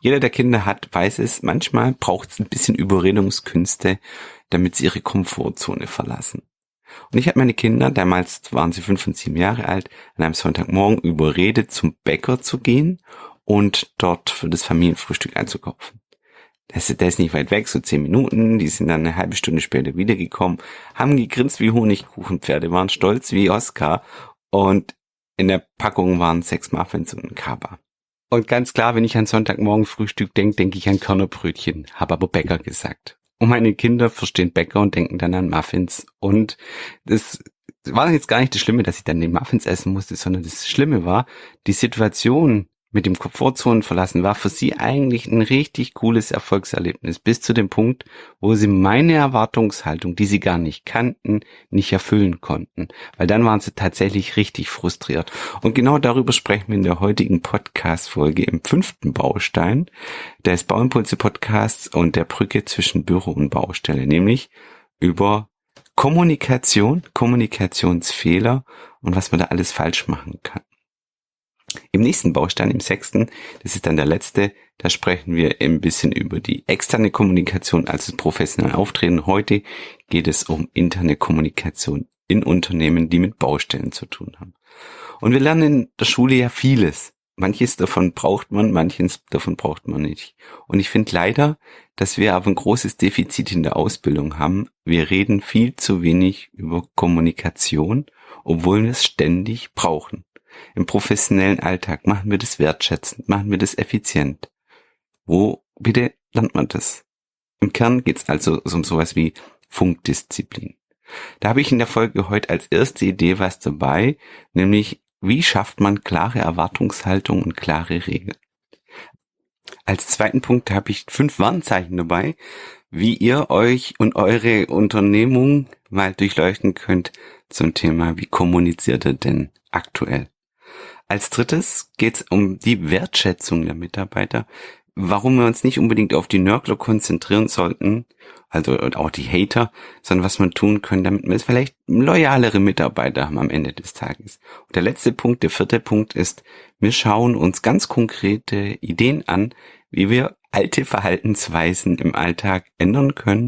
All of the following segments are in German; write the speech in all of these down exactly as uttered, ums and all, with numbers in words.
Jeder, der Kinder hat, weiß es, manchmal braucht es ein bisschen Überredungskünste, damit sie ihre Komfortzone verlassen. Und ich habe meine Kinder, damals waren sie fünf und sieben Jahre alt, an einem Sonntagmorgen überredet, zum Bäcker zu gehen und dort für das Familienfrühstück einzukaufen. Das, der ist nicht weit weg, so zehn Minuten, die sind dann eine halbe Stunde später wiedergekommen, haben gegrinst wie Honigkuchenpferde, waren stolz wie Oscar und in der Packung waren sechs Muffins und ein Kaba. Und ganz klar, wenn ich an Sonntagmorgen Frühstück denke, denke ich an Körnerbrötchen, habe aber Bäcker gesagt. Und meine Kinder verstehen Bäcker und denken dann an Muffins. Und das war jetzt gar nicht das Schlimme, dass ich dann die Muffins essen musste, sondern das Schlimme war, die Situation mit dem Komfortzonen verlassen war für sie eigentlich ein richtig cooles Erfolgserlebnis, bis zu dem Punkt, wo sie meine Erwartungshaltung, die sie gar nicht kannten, nicht erfüllen konnten. Weil dann waren sie tatsächlich richtig frustriert. Und genau darüber sprechen wir in der heutigen Podcast-Folge im fünften Baustein des Bauimpulse-Podcasts und der Brücke zwischen Büro und Baustelle, nämlich über Kommunikation, Kommunikationsfehler und was man da alles falsch machen kann. Im nächsten Baustein, im sechsten, das ist dann der letzte, da sprechen wir ein bisschen über die externe Kommunikation, also das professionelle Auftreten. Heute geht es um interne Kommunikation in Unternehmen, die mit Baustellen zu tun haben. Und wir lernen in der Schule ja vieles. Manches davon braucht man, manches davon braucht man nicht. Und ich finde leider, dass wir aber ein großes Defizit in der Ausbildung haben. Wir reden viel zu wenig über Kommunikation, obwohl wir es ständig brauchen. Im professionellen Alltag machen wir das wertschätzend, machen wir das effizient. Wo bitte lernt man das? Im Kern geht es also um sowas wie Funkdisziplin. Da habe ich in der Folge heute als erste Idee was dabei, nämlich wie schafft man klare Erwartungshaltung und klare Regeln. Als zweiten Punkt habe ich fünf Warnzeichen dabei, wie ihr euch und eure Unternehmung mal durchleuchten könnt zum Thema, wie kommuniziert ihr denn aktuell. Als drittes geht es um die Wertschätzung der Mitarbeiter, warum wir uns nicht unbedingt auf die Nörgler konzentrieren sollten, also auch die Hater, sondern was man tun können, damit wir vielleicht loyalere Mitarbeiter haben am Ende des Tages. Und der letzte Punkt, der vierte Punkt ist, wir schauen uns ganz konkrete Ideen an, wie wir alte Verhaltensweisen im Alltag ändern können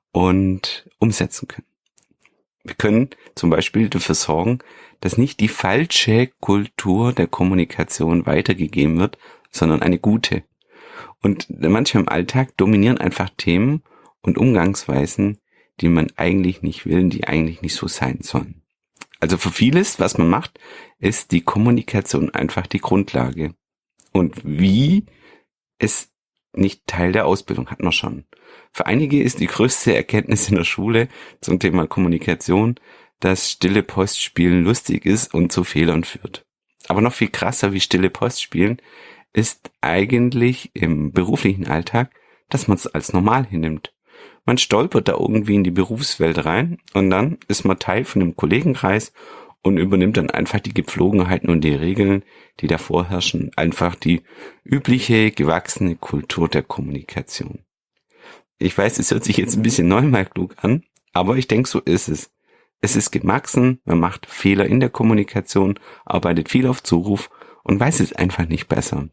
und umsetzen können. Wir können zum Beispiel dafür sorgen, dass nicht die falsche Kultur der Kommunikation weitergegeben wird, sondern eine gute. Und manchmal im Alltag dominieren einfach Themen und Umgangsweisen, die man eigentlich nicht will, die eigentlich nicht so sein sollen. Also für vieles, was man macht, ist die Kommunikation einfach die Grundlage. Und wie ist nicht Teil der Ausbildung, hat man schon. Für einige ist die größte Erkenntnis in der Schule zum Thema Kommunikation, dass stille Post spielen lustig ist und zu Fehlern führt. Aber noch viel krasser wie stille Post spielen ist eigentlich im beruflichen Alltag, dass man es als normal hinnimmt. Man stolpert da irgendwie in die Berufswelt rein und dann ist man Teil von einem Kollegenkreis und übernimmt dann einfach die Gepflogenheiten und die Regeln, die da vorherrschen, einfach die übliche, gewachsene Kultur der Kommunikation. Ich weiß, es hört sich jetzt ein bisschen neunmal klug an, aber ich denke, so ist es. Es ist gewachsen, man macht Fehler in der Kommunikation, arbeitet viel auf Zuruf und weiß es einfach nicht besser.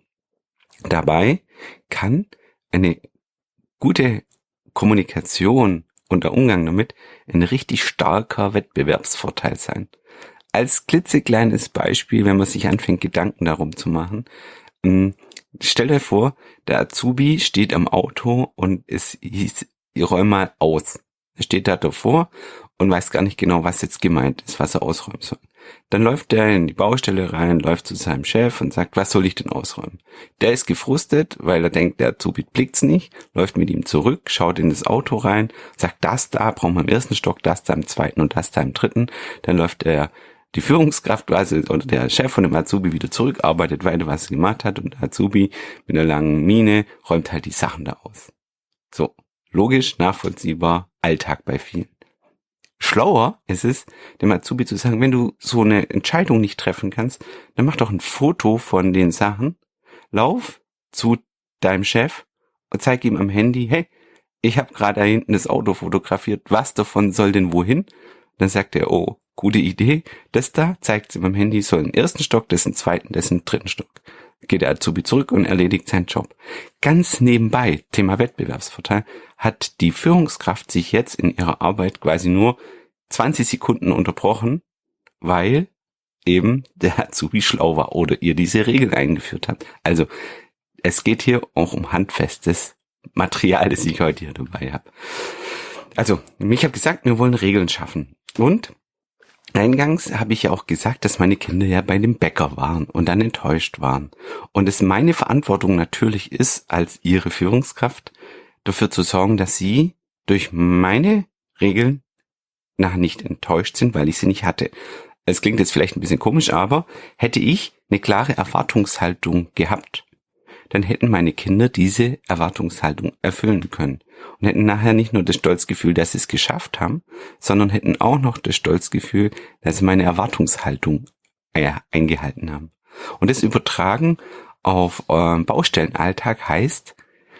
Dabei kann eine gute Kommunikation und der Umgang damit ein richtig starker Wettbewerbsvorteil sein. Als klitzekleines Beispiel, wenn man sich anfängt, Gedanken darum zu machen, stell dir vor, der Azubi steht am Auto und es hieß, räum mal aus. Er steht da davor und weiß gar nicht genau, was jetzt gemeint ist, was er ausräumen soll. Dann läuft er in die Baustelle rein, läuft zu seinem Chef und sagt, was soll ich denn ausräumen? Der ist gefrustet, weil er denkt, der Azubi blickt's nicht, läuft mit ihm zurück, schaut in das Auto rein, sagt, das da brauchen wir im ersten Stock, das da im zweiten und das da im dritten. Dann läuft er die Führungskraft quasi oder der Chef von dem Azubi wieder zurück, arbeitet weiter, was er gemacht hat und der Azubi mit einer langen Miene räumt halt die Sachen da aus. So, logisch, nachvollziehbar, Alltag bei vielen. Schlauer ist es, dem Azubi zu sagen, wenn du so eine Entscheidung nicht treffen kannst, dann mach doch ein Foto von den Sachen, lauf zu deinem Chef und zeig ihm am Handy, hey, ich habe gerade da hinten das Auto fotografiert, was davon soll denn wohin? Dann sagt er, oh, gute Idee, das da zeigt sie beim Handy, soll im ersten Stock, das im zweiten, das im dritten Stock. geht der Azubi zurück und erledigt seinen Job. Ganz nebenbei, Thema Wettbewerbsvorteil, hat die Führungskraft sich jetzt in ihrer Arbeit quasi nur zwanzig Sekunden unterbrochen, weil eben der Azubi schlau war oder ihr diese Regel eingeführt hat. Also es geht hier auch um handfestes Material, das ich heute hier dabei habe. Also, ich habe gesagt, wir wollen Regeln schaffen. Und eingangs habe ich ja auch gesagt, dass meine Kinder ja bei dem Bäcker waren und dann enttäuscht waren. Und es meine Verantwortung natürlich ist, als ihre Führungskraft, dafür zu sorgen, dass sie durch meine Regeln nachher nicht enttäuscht sind, weil ich sie nicht hatte. Es klingt jetzt vielleicht ein bisschen komisch, aber hätte ich eine klare Erwartungshaltung gehabt, dann hätten meine Kinder diese Erwartungshaltung erfüllen können und hätten nachher nicht nur das Stolzgefühl, dass sie es geschafft haben, sondern hätten auch noch das Stolzgefühl, dass sie meine Erwartungshaltung äh, eingehalten haben. Und das Übertragen auf euren Baustellenalltag heißt,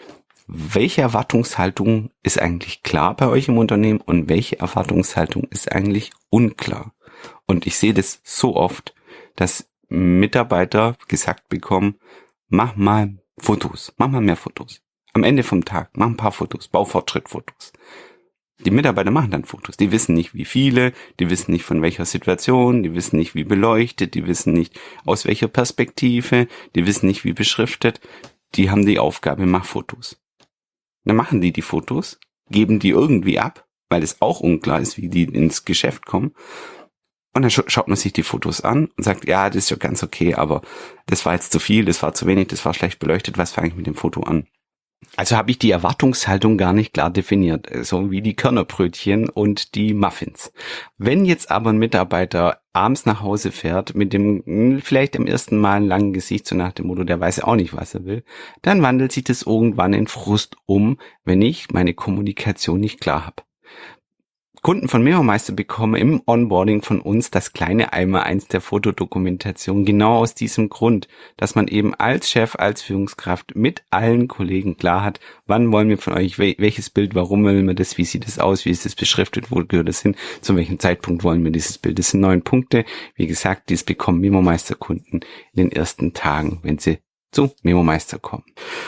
welche Erwartungshaltung ist eigentlich klar bei euch im Unternehmen und welche Erwartungshaltung ist eigentlich unklar? Und ich sehe das so oft, dass Mitarbeiter gesagt bekommen, mach mal Fotos, mach mal mehr Fotos. Am Ende vom Tag, mach ein paar Fotos, Baufortschrittfotos. Die Mitarbeiter machen dann Fotos. Die wissen nicht, wie viele, die wissen nicht von welcher Situation, die wissen nicht, wie beleuchtet, die wissen nicht, aus welcher Perspektive, die wissen nicht, wie beschriftet. Die haben die Aufgabe, mach Fotos. Dann machen die die Fotos, geben die irgendwie ab, weil es auch unklar ist, wie die ins Geschäft kommen. Und dann schaut man sich die Fotos an und sagt, ja, das ist ja ganz okay, aber das war jetzt zu viel, das war zu wenig, das war schlecht beleuchtet, was fange ich mit dem Foto an? Also habe ich die Erwartungshaltung gar nicht klar definiert, so wie die Körnerbrötchen und die Muffins. Wenn jetzt aber ein Mitarbeiter abends nach Hause fährt mit dem vielleicht im ersten Mal einen langen Gesicht, so nach dem Motto, der weiß ja auch nicht, was er will, dann wandelt sich das irgendwann in Frust um, wenn ich meine Kommunikation nicht klar habe. Kunden von Memo-Meister bekommen im Onboarding von uns das kleine Einmaleins der Fotodokumentation, genau aus diesem Grund, dass man eben als Chef, als Führungskraft mit allen Kollegen klar hat, wann wollen wir von euch, welches Bild, warum wollen wir das, wie sieht es aus, wie ist es beschriftet, wo gehört es hin, zu welchem Zeitpunkt wollen wir dieses Bild. Das sind neun Punkte. Wie gesagt, dies bekommen Memo-Meister-Kunden in den ersten Tagen, wenn sie zu Memo-Meister kommen.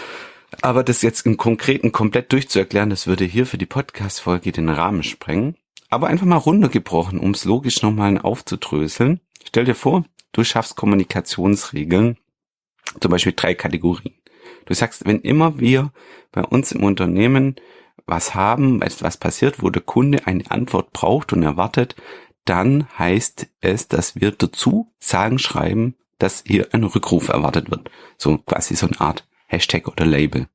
Aber das jetzt im Konkreten komplett durchzuerklären, das würde hier für die Podcast-Folge den Rahmen sprengen. Aber einfach mal runtergebrochen, um es logisch nochmal aufzudröseln. Stell dir vor, du schaffst Kommunikationsregeln, zum Beispiel drei Kategorien. Du sagst, wenn immer wir bei uns im Unternehmen was haben, was passiert, wo der Kunde eine Antwort braucht und erwartet, dann heißt es, dass wir dazu sagen, schreiben, dass hier ein Rückruf erwartet wird. So quasi so eine Art Hashtag oder Label.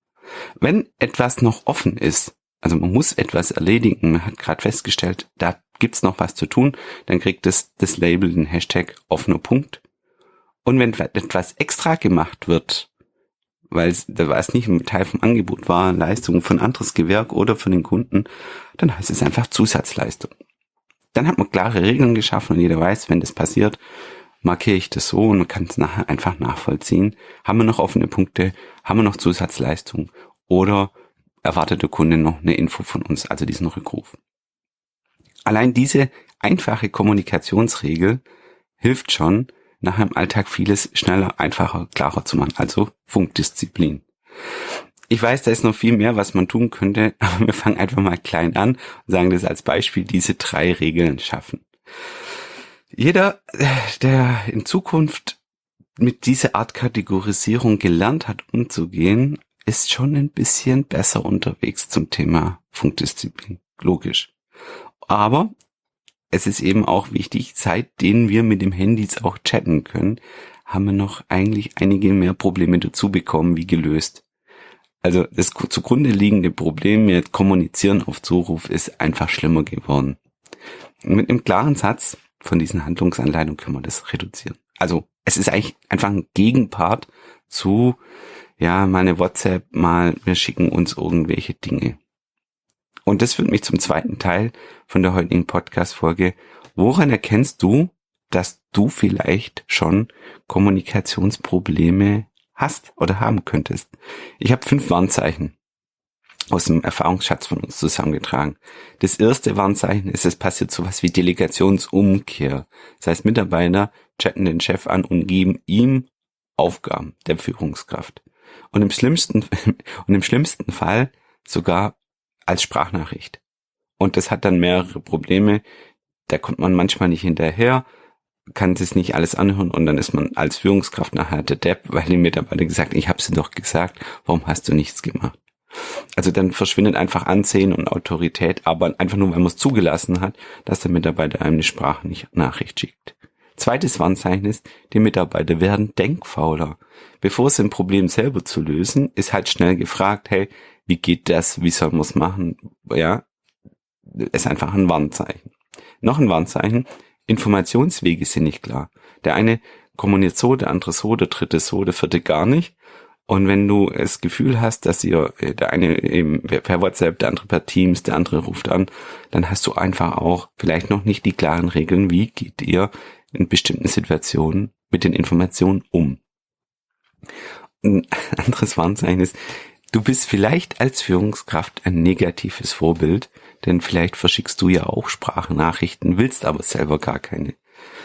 Wenn etwas noch offen ist, also man muss etwas erledigen, man hat gerade festgestellt, da gibt's noch was zu tun, dann kriegt es das Label, den Hashtag offener Punkt. Und wenn etwas extra gemacht wird, weil es, weil es nicht ein Teil vom Angebot war, Leistung von anderes Gewerk oder von den Kunden, dann heißt es einfach Zusatzleistung. Dann hat man klare Regeln geschaffen und jeder weiß, wenn das passiert, markiere ich das so und man kann es nachher einfach nachvollziehen. Haben wir noch offene Punkte, haben wir noch Zusatzleistung oder erwartet der Kunde noch eine Info von uns, also diesen Rückruf. Allein diese einfache Kommunikationsregel hilft schon, nachher im Alltag vieles schneller, einfacher, klarer zu machen, also Funkdisziplin. Ich weiß, da ist noch viel mehr, was man tun könnte, aber wir fangen einfach mal klein an und sagen das als Beispiel, diese drei Regeln schaffen. Jeder, der in Zukunft mit dieser Art Kategorisierung gelernt hat, umzugehen, ist schon ein bisschen besser unterwegs zum Thema Funkdisziplin. Logisch. Aber es ist eben auch wichtig, seitdem wir mit dem Handy jetzt auch chatten können, haben wir noch eigentlich einige mehr Probleme dazu bekommen, wie gelöst. Also das zugrunde liegende Problem mit Kommunizieren auf Zuruf ist einfach schlimmer geworden. Mit einem klaren Satz von diesen Handlungsanleitungen können wir das reduzieren. Also es ist eigentlich einfach ein Gegenpart zu ja, mal eine WhatsApp, mal wir schicken uns irgendwelche Dinge. Und das führt mich zum zweiten Teil von der heutigen Podcast-Folge. Woran erkennst du, dass du vielleicht schon Kommunikationsprobleme hast oder haben könntest? Ich habe fünf Warnzeichen aus dem Erfahrungsschatz von uns zusammengetragen. Das erste Warnzeichen ist, es passiert sowas wie Delegationsumkehr. Das heißt, Mitarbeiter chatten den Chef an und geben ihm Aufgaben der Führungskraft. Und im schlimmsten, und im schlimmsten Fall sogar als Sprachnachricht. Und das hat dann mehrere Probleme. Da kommt man manchmal nicht hinterher, kann das nicht alles anhören und dann ist man als Führungskraft nachher der Depp, weil die Mitarbeiter gesagt, ich habe sie doch gesagt, warum hast du nichts gemacht? Also dann verschwindet einfach Ansehen und Autorität, aber einfach nur, weil man es zugelassen hat, dass der Mitarbeiter einem eine Sprachnachricht schickt. Zweites Warnzeichen ist, die Mitarbeiter werden denkfauler. Bevor es ein Problem selber zu lösen, ist halt schnell gefragt, hey, wie geht das, wie soll man es machen? Ja, ist einfach ein Warnzeichen. Noch ein Warnzeichen, Informationswege sind nicht klar. Der eine kommuniziert so, der andere so, der dritte so, der vierte gar nicht. Und wenn du das Gefühl hast, dass ihr, der eine eben per WhatsApp, der andere per Teams, der andere ruft an, dann hast du einfach auch vielleicht noch nicht die klaren Regeln, wie geht ihr in bestimmten Situationen mit den Informationen um. Ein anderes Warnzeichen ist, du bist vielleicht als Führungskraft ein negatives Vorbild, denn vielleicht verschickst du ja auch Sprachnachrichten, willst aber selber gar keine.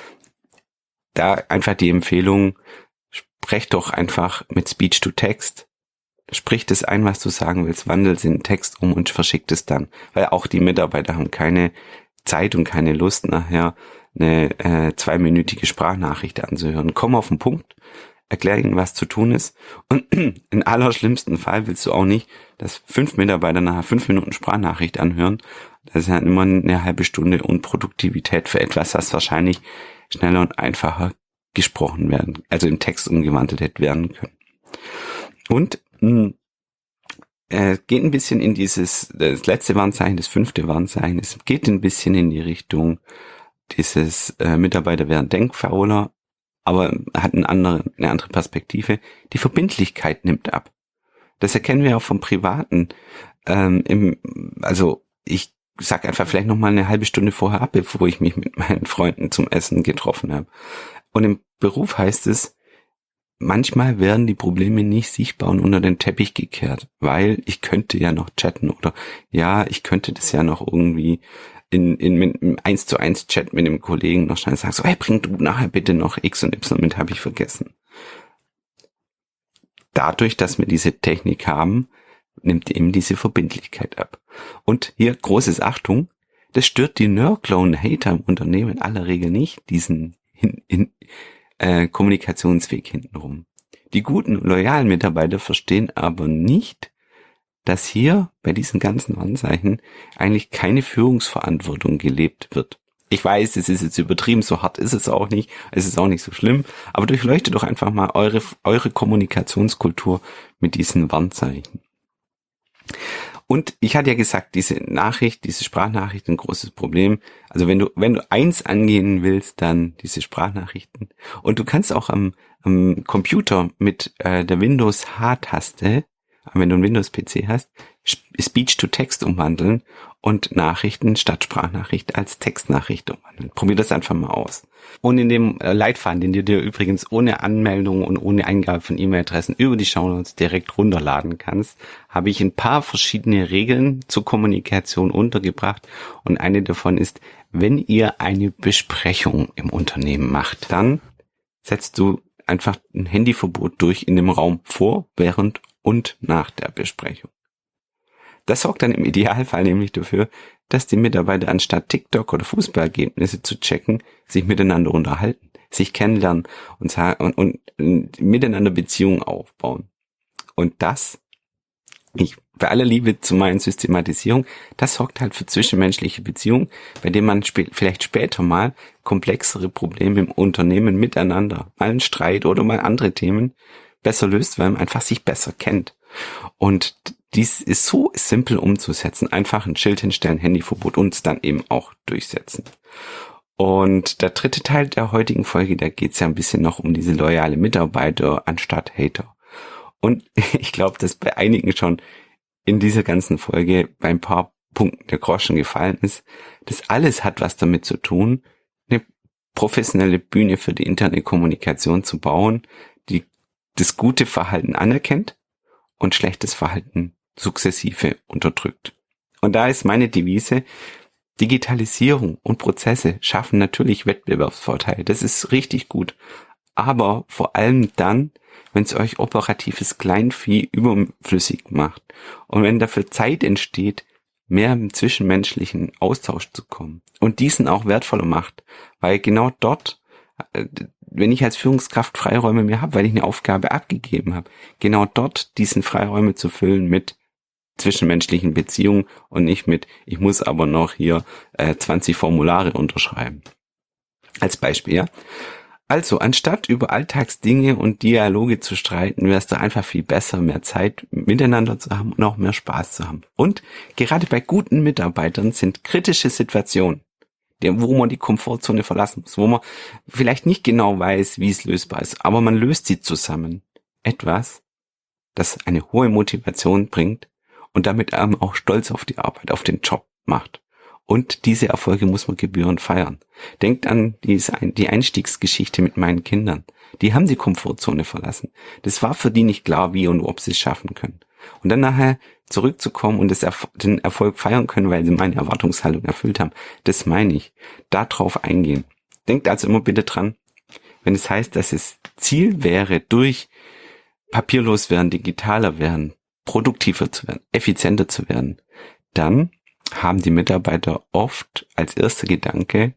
Da einfach die Empfehlung, sprech doch einfach mit Speech to Text. Sprich das ein, was du sagen willst, wandel es in Text um und verschick es dann. Weil auch die Mitarbeiter haben keine Zeit und keine Lust, nachher eine äh, zweiminütige Sprachnachricht anzuhören. Komm auf den Punkt, erklär ihnen, was zu tun ist. Und im allerschlimmsten Fall willst du auch nicht, dass fünf Mitarbeiter nachher fünf Minuten Sprachnachricht anhören. Das ist ja immer eine halbe Stunde Unproduktivität für etwas, was wahrscheinlich schneller und einfacher gesprochen werden, also im Text umgewandelt hätte werden können. Und mh, äh, geht ein bisschen in dieses, das letzte Warnzeichen, das fünfte Warnzeichen, es geht ein bisschen in die Richtung dieses äh, Mitarbeiter werden denkfauler, aber hat eine andere, eine andere Perspektive. Die Verbindlichkeit nimmt ab. Das erkennen wir auch vom Privaten. Ähm, im, also ich sag einfach vielleicht noch mal eine halbe Stunde vorher ab, bevor ich mich mit meinen Freunden zum Essen getroffen habe. Und im Beruf heißt es, manchmal werden die Probleme nicht sichtbar und unter den Teppich gekehrt, weil ich könnte ja noch chatten oder ja, ich könnte das ja noch irgendwie in, in, in, in eins zu eins Chat mit dem Kollegen noch schnell sagen, so, hey, bring du nachher bitte noch X und Y mit, habe ich vergessen. Dadurch, dass wir diese Technik haben, nimmt eben diese Verbindlichkeit ab. Und hier großes Achtung, das stört die Nörgler und Hater im Unternehmen in aller Regel nicht, diesen in, in, äh, Kommunikationsweg hintenrum. Die guten, loyalen Mitarbeiter verstehen aber nicht, dass hier bei diesen ganzen Warnzeichen eigentlich keine Führungsverantwortung gelebt wird. Ich weiß, es ist jetzt übertrieben, so hart ist es auch nicht, es ist auch nicht so schlimm, aber durchleuchtet doch einfach mal eure, eure Kommunikationskultur mit diesen Warnzeichen. Und ich hatte ja gesagt, diese Nachricht, diese Sprachnachricht, ein großes Problem. Also wenn du, wenn du eins angehen willst, dann diese Sprachnachrichten. Und du kannst auch am, am Computer mit äh, der Windows-H-Taste, wenn du einen Windows-P C hast, Speech-to-Text umwandeln und Nachrichten statt Sprachnachricht als Textnachricht umwandeln. Probier das einfach mal aus. Und in dem Leitfaden, den du dir übrigens ohne Anmeldung und ohne Eingabe von E-Mail-Adressen über die Shownotes direkt runterladen kannst, habe ich ein paar verschiedene Regeln zur Kommunikation untergebracht. Und eine davon ist, wenn ihr eine Besprechung im Unternehmen macht, dann setzt du einfach ein Handyverbot durch in dem Raum vor, während und nach der Besprechung. Das sorgt dann im Idealfall nämlich dafür, dass die Mitarbeiter anstatt TikTok oder Fußballergebnisse zu checken, sich miteinander unterhalten, sich kennenlernen und, und, und miteinander Beziehungen aufbauen. Und das, ich, bei aller Liebe zu meinen Systematisierung, das sorgt halt für zwischenmenschliche Beziehungen, bei denen man sp- vielleicht später mal komplexere Probleme im Unternehmen miteinander, mal einen Streit oder mal andere Themen besser löst, weil man einfach sich besser kennt. Und dies ist so simpel umzusetzen. Einfach ein Schild hinstellen, Handyverbot und es dann eben auch durchsetzen. Und der dritte Teil der heutigen Folge, da geht es ja ein bisschen noch um diese loyale Mitarbeiter anstatt Hater. Und ich glaube, dass bei einigen schon in dieser ganzen Folge bei ein paar Punkten der Groschen gefallen ist. Das alles hat was damit zu tun, eine professionelle Bühne für die interne Kommunikation zu bauen, die das gute Verhalten anerkennt und schlechtes Verhalten sukzessive unterdrückt. Und da ist meine Devise, Digitalisierung und Prozesse schaffen natürlich Wettbewerbsvorteile. Das ist richtig gut. aber vor allem dann, wenn es euch operatives Kleinvieh überflüssig macht und wenn dafür Zeit entsteht, mehr im zwischenmenschlichen Austausch zu kommen und diesen auch wertvoller macht, weil genau dort, wenn ich als Führungskraft Freiräume mehr habe, weil ich eine Aufgabe abgegeben habe, genau dort diesen Freiräume zu füllen mit zwischenmenschlichen Beziehungen und nicht mit, ich muss aber noch hier äh, zwanzig Formulare unterschreiben. Als Beispiel, ja. Also, anstatt über Alltagsdinge und Dialoge zu streiten, wäre es doch einfach viel besser, mehr Zeit miteinander zu haben und auch mehr Spaß zu haben. Und gerade bei guten Mitarbeitern sind kritische Situationen, wo man die Komfortzone verlassen muss, wo man vielleicht nicht genau weiß, wie es lösbar ist, aber man löst sie zusammen. Etwas, das eine hohe Motivation bringt und damit einem auch stolz auf die Arbeit, auf den Job macht. Und diese Erfolge muss man gebührend feiern. Denkt an die Einstiegsgeschichte mit meinen Kindern. Die haben die Komfortzone verlassen. Das war für die nicht klar, wie und ob sie es schaffen können. Und dann nachher zurückzukommen und den Erfolg feiern können, weil sie meine Erwartungshaltung erfüllt haben. Das meine ich. Darauf eingehen. Denkt also immer bitte dran, wenn es heißt, dass es Ziel wäre, durch papierlos werden, digitaler werden, produktiver zu werden, effizienter zu werden, dann haben die Mitarbeiter oft als erster Gedanke,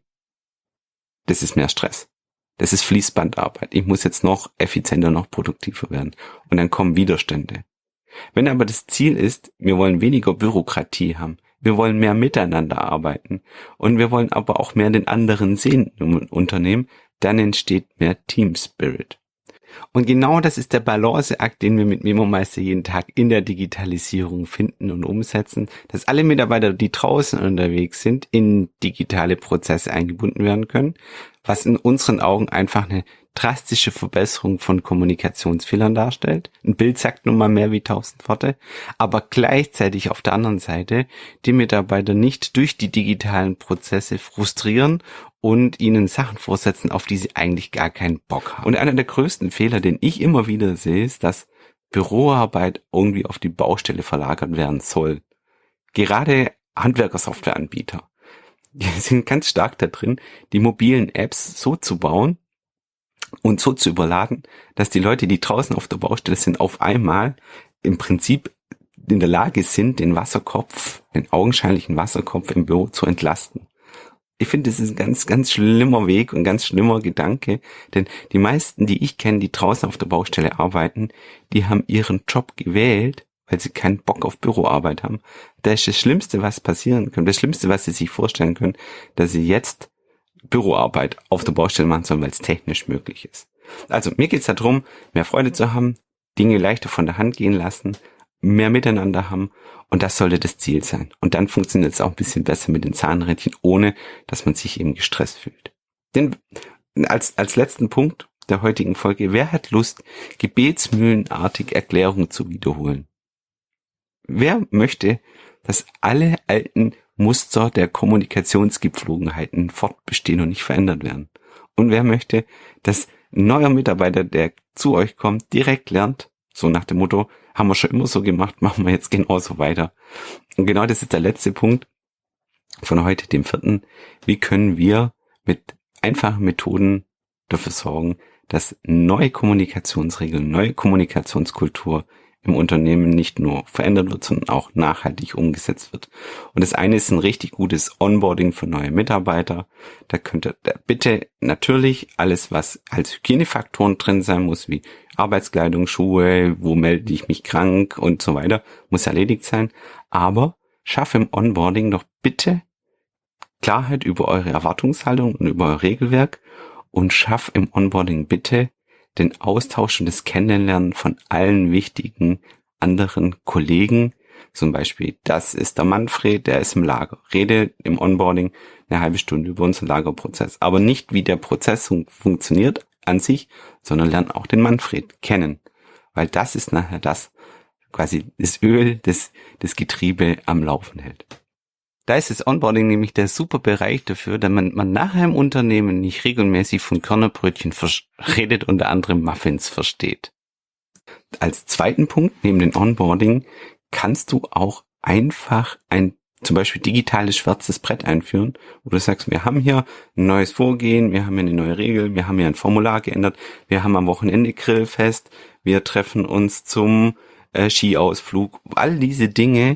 das ist mehr Stress. Das ist Fließbandarbeit. Ich muss jetzt noch effizienter, noch produktiver werden. Und dann kommen Widerstände. Wenn aber das Ziel ist, wir wollen weniger Bürokratie haben, wir wollen mehr miteinander arbeiten und wir wollen aber auch mehr den anderen sehen im Unternehmen, dann entsteht mehr Team Spirit. Und genau das ist der Balanceakt, den wir mit MemoMeister jeden Tag in der Digitalisierung finden und umsetzen, dass alle Mitarbeiter, die draußen unterwegs sind, in digitale Prozesse eingebunden werden können, was in unseren Augen einfach eine drastische Verbesserung von Kommunikationsfehlern darstellt. Ein Bild sagt nun mal mehr wie tausend Worte, aber gleichzeitig auf der anderen Seite die Mitarbeiter nicht durch die digitalen Prozesse frustrieren und ihnen Sachen vorsetzen, auf die sie eigentlich gar keinen Bock haben. Und einer der größten Fehler, den ich immer wieder sehe, ist, dass Büroarbeit irgendwie auf die Baustelle verlagert werden soll. Gerade Handwerkersoftwareanbieter, die sind ganz stark da drin, die mobilen Apps so zu bauen und so zu überladen, dass die Leute, die draußen auf der Baustelle sind, auf einmal im Prinzip in der Lage sind, den Wasserkopf, den augenscheinlichen Wasserkopf im Büro zu entlasten. Ich finde, das ist ein ganz, ganz schlimmer Weg und ein ganz schlimmer Gedanke, denn die meisten, die ich kenne, die draußen auf der Baustelle arbeiten, die haben ihren Job gewählt, weil sie keinen Bock auf Büroarbeit haben. Das ist das Schlimmste, was passieren kann, das Schlimmste, was sie sich vorstellen können, dass sie jetzt Büroarbeit auf der Baustelle machen sollen, weil es technisch möglich ist. Also mir geht es darum, mehr Freude zu haben, Dinge leichter von der Hand gehen lassen, mehr miteinander haben und das sollte das Ziel sein. Und dann funktioniert es auch ein bisschen besser mit den Zahnrädchen, ohne dass man sich eben gestresst fühlt. Denn als, als letzten Punkt der heutigen Folge, wer hat Lust, gebetsmühlenartig Erklärungen zu wiederholen? Wer möchte, dass alle alten Muster der Kommunikationsgepflogenheiten fortbestehen und nicht verändert werden? Und wer möchte, dass ein neuer Mitarbeiter, der zu euch kommt, direkt lernt, so nach dem Motto, haben wir schon immer so gemacht, machen wir jetzt genauso weiter. Und genau das ist der letzte Punkt von heute, dem vierten. Wie können wir mit einfachen Methoden dafür sorgen, dass neue Kommunikationsregeln, neue Kommunikationskultur im Unternehmen nicht nur verändert wird, sondern auch nachhaltig umgesetzt wird. Und das eine ist ein richtig gutes Onboarding für neue Mitarbeiter. Da könnt ihr bitte natürlich alles, was als Hygienefaktoren drin sein muss, wie Arbeitskleidung, Schuhe, wo melde ich mich krank und so weiter, muss erledigt sein. Aber schafft im Onboarding doch bitte Klarheit über eure Erwartungshaltung und über euer Regelwerk und schafft im Onboarding bitte den Austausch und das Kennenlernen von allen wichtigen anderen Kollegen. Zum Beispiel, das ist der Manfred, der ist im Lager. Rede im Onboarding eine halbe Stunde über unseren Lagerprozess. Aber nicht, wie der Prozess fun- funktioniert an sich, sondern lern auch den Manfred kennen. Weil das ist nachher das, quasi das Öl, das das Getriebe am Laufen hält. Da ist das Onboarding nämlich der super Bereich dafür, da man, man nachher im Unternehmen nicht regelmäßig von Körnerbrötchen vers- redet, unter anderem Muffins versteht. Als zweiten Punkt neben dem Onboarding kannst du auch einfach ein zum Beispiel digitales schwarzes Brett einführen, wo du sagst, wir haben hier ein neues Vorgehen, wir haben hier eine neue Regel, wir haben hier ein Formular geändert, wir haben am Wochenende Grillfest, wir treffen uns zum äh, Skiausflug. All diese Dinge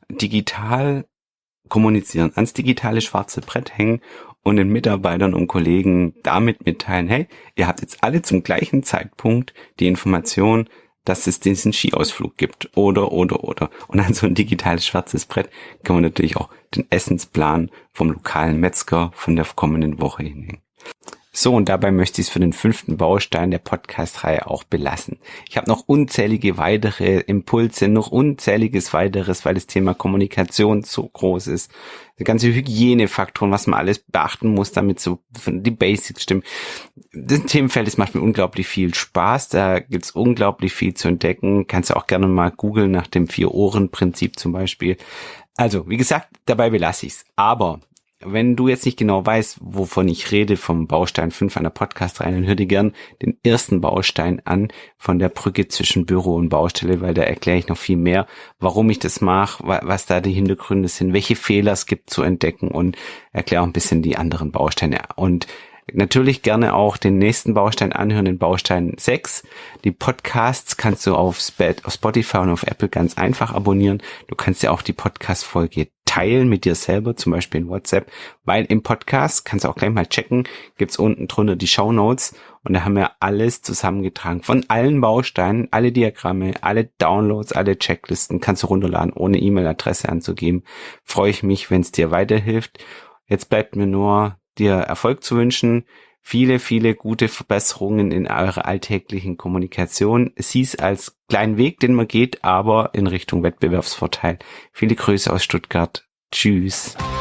digital kommunizieren, ans digitale schwarze Brett hängen und den Mitarbeitern und Kollegen damit mitteilen, hey, ihr habt jetzt alle zum gleichen Zeitpunkt die Information, dass es diesen Skiausflug gibt oder, oder, oder. Und an so ein digitales schwarzes Brett kann man natürlich auch den Essensplan vom lokalen Metzger von der kommenden Woche hinhängen. So, und dabei möchte ich es für den fünften Baustein der Podcast-Reihe auch belassen. Ich habe noch unzählige weitere Impulse, noch unzähliges weiteres, weil das Thema Kommunikation so groß ist. Die ganze Hygienefaktoren, was man alles beachten muss, damit so die Basics stimmen. Das Themenfeld, das macht mir unglaublich viel Spaß. Da gibt's unglaublich viel zu entdecken. Kannst du auch gerne mal googeln nach dem Vier-Ohren-Prinzip zum Beispiel. Also, wie gesagt, dabei belasse ich's. Aber wenn du jetzt nicht genau weißt, wovon ich rede, vom Baustein fünf an der Podcast-Reihe, dann hör dir gern den ersten Baustein an von der Brücke zwischen Büro und Baustelle, weil da erkläre ich noch viel mehr, warum ich das mache, was da die Hintergründe sind, welche Fehler es gibt zu entdecken und erkläre auch ein bisschen die anderen Bausteine. Und natürlich gerne auch den nächsten Baustein anhören, den Baustein sechs. Die Podcasts kannst du auf Spotify und auf Apple ganz einfach abonnieren. Du kannst ja auch die Podcast-Folge teilen mit dir selber, zum Beispiel in WhatsApp, weil im Podcast, kannst du auch gleich mal checken, gibt's unten drunter die Shownotes und da haben wir alles zusammengetragen. Von allen Bausteinen, alle Diagramme, alle Downloads, alle Checklisten kannst du runterladen, ohne E-Mail-Adresse anzugeben. Freue ich mich, wenn es dir weiterhilft. Jetzt bleibt mir nur, dir Erfolg zu wünschen. Viele, viele gute Verbesserungen in eurer alltäglichen Kommunikation. Sieh es als kleinen Weg, den man geht, aber in Richtung Wettbewerbsvorteil. Viele Grüße aus Stuttgart. Tschüss.